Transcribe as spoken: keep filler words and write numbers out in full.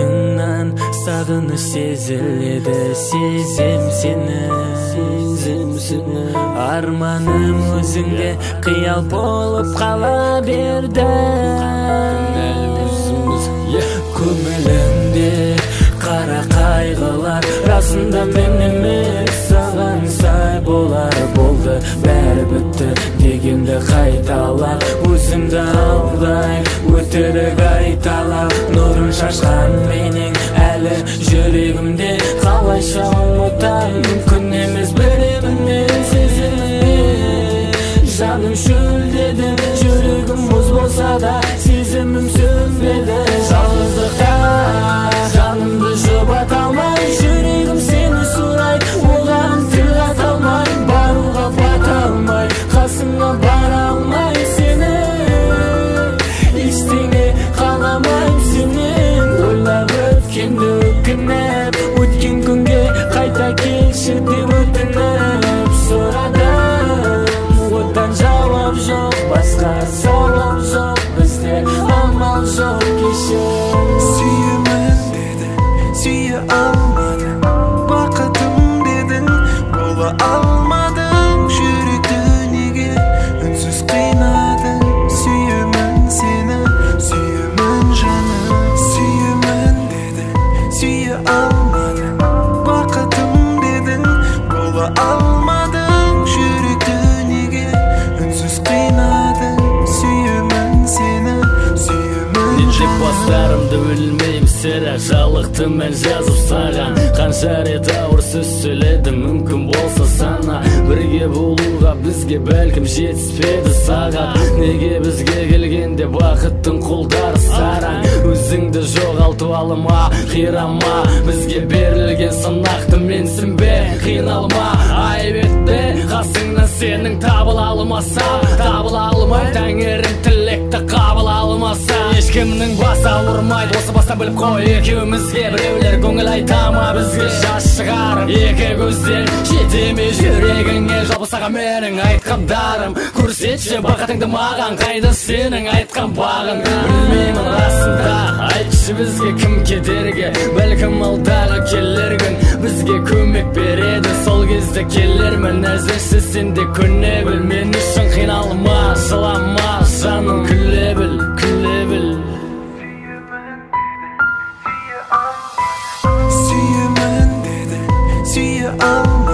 жаныңнан сағыныш сезіледі, сезем сені, сезем сені. Арманым өзіңде қиял болып қала берді. Көңілімде қара қайғылар, расында мен емес саған сай болар. Болды бәрі бітті дегенді қайталап, өзімді алдай өтірік айталап. Нұрын шашқан менің әлі жүрегімде, қалайша ұмытам, мүмкін емес біреуінен сезімін. Жаным шөлдеді, жүрегім мұз болса да сезімім сөнбеді. Жалғыздықта жанымды жұбата алмай, жүрегім сені сұрай, оған тіл қата алмай, баруға бата алмай, қасыңа бара алмай сені, ештеңе қаламай сенен. Ойлап өткенді өкініп, өткен күнге қайта келші деп өтініп сұрадым. Оттан жауап жоқ, басқа сауал жоқ, бізде амал жоқ. Кешір сүйемін дедің, сүйе алмадың, бақытым дедің, бола алмадың. Жүректі неге үнсіз қинадың? Сүйемін сені, сүйемін жаным. Сүйемін дедің, сүйе алмадың, бақытым дедің, бола алмадың. Жүректі неге үнсіз қинадың? Сүйемін сені, сүйемін жаным. Бастарымды білмейм, сірә жалықты мен жазып саған. Қанша рет ауыр сөз сөйледім, мүмкін болса сана. Бірге болуға бізге бәлкім жетіспеді саған. Неге бізге келгенде бақыттың қолдары сараң? Өзіңді жоғалтып алыма, қирама, бізге берілген сынақты менсінбе, қиналма. Айып етпе, қасыңнан сенің табыла алмаса, табыла алмай тәңірім тілекті қабыла алмаса. Ешкімнің бас ауырмайды, осы бастан біліп қой екеумізге. Біреулер көңіл айтама, бізге жас шығарып, екі көзден жетеме жүрегіңе. Жалпы саған менің айтқандарым, көрсетші бақытыңды маған, қайда сенің айтқан бағың? Білмеймін расында, айтшы бізге кім кедергі? Бәлкім алдағы келер күн бізге көмек береді, сол кезде келермін. Әзірше сен де көне біл, мен үшін қиналма, жылама жаным, күле біл, күле біл. Сүйемін дедің, сүйе алмадың,